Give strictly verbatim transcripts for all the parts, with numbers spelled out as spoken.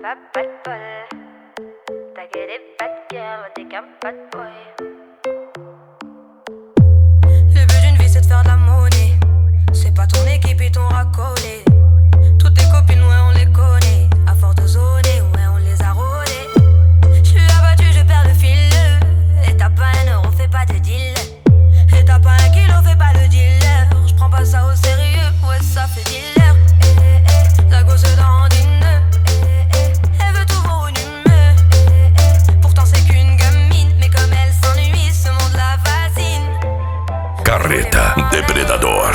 pas pas de bol. T'as que des bad girls, t'es qu'un bad boy. Le but d'une vie c'est de faire de la monnaie. C'est pas ton équipe et ton racolé. Toutes tes copines, ouais, on les connaît. À force de zoner, ouais, on les a rôlées. J'suis abattu, je perds le fil. Et t'as pas un euro, fais pas de deal. Et t'as pas un kilo, fais pas le dealer. J'prends pas ça au sérieux, ouais, ça fait dealer. Eh, eh, eh, la gosse dandine. Eh, eh, elle veut tout volume. Eh, eh, pourtant c'est qu'une gamine. Mais comme elle s'ennuie, ce monde la fascine. Carreta Depredador.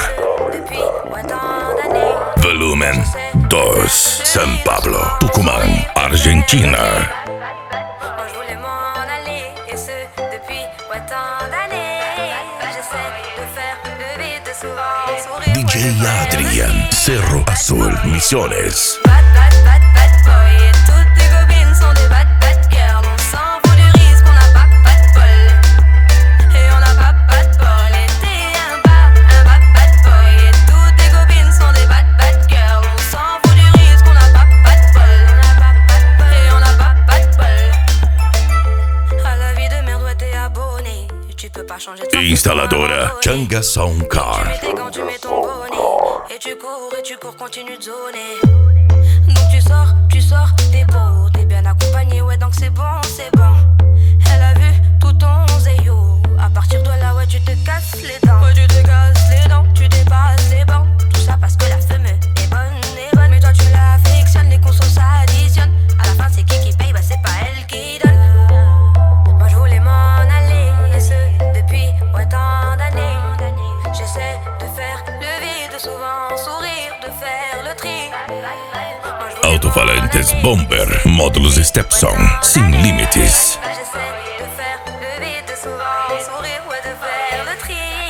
Volumen dos, San Pablo, Tucumán, Argentina. Moi je voulais m'en aller, et ce depuis ouais, tant d'années. J'essaie de faire le vide, de souvent sourire. D J Adrian, Cerro Azul, Misiones. Bad, bad, bad, bad boy. Et toutes tes copines sont des bad, bad girls. On s'en fout du risque, on n'a pas, pas de bol. Et on n'a pas, pas de bol. Et t'es un bad, un bad, bad boy. Et toutes tes copines sont des bad, bad girls. On s'en fout du risque, on n'a pas, pas de bol. On n'a pas, pas de bol. Et on n'a pas, pas de bol. À la vie de merde, ouais, t'es abonné. Tu peux pas changer de Instaladora Changa Sound Car. Tu mets tes gants, tu mets ton bonnet. Et tu cours, et tu cours, continue de zoner. Donc tu sors, tu sors, t'es beau, t'es bien accompagné, ouais, donc c'est bon, c'est bon. Elle a vu tout ton zéyo. À partir de là, ouais, tu te casses les dents. Ouais, tu te casses les dents, tu dépasses les bancs. Tout ça parce que la femme est bonne, est bonne. Mais toi, tu l'affectionnes, les consos s'additionnent. À la fin, c'est qui qui paye, bah c'est pas elle qui donne. Moi, je voulais m'en aller, et ce depuis ouais, tant d'années. J'essaie de faire le vide, souvent sourire, de faire le tri. Alto-falantes Bomber, módulos Stepson, sin límites. J'essaie de faire le vide, souvent sourire, ouais, de faire le tri.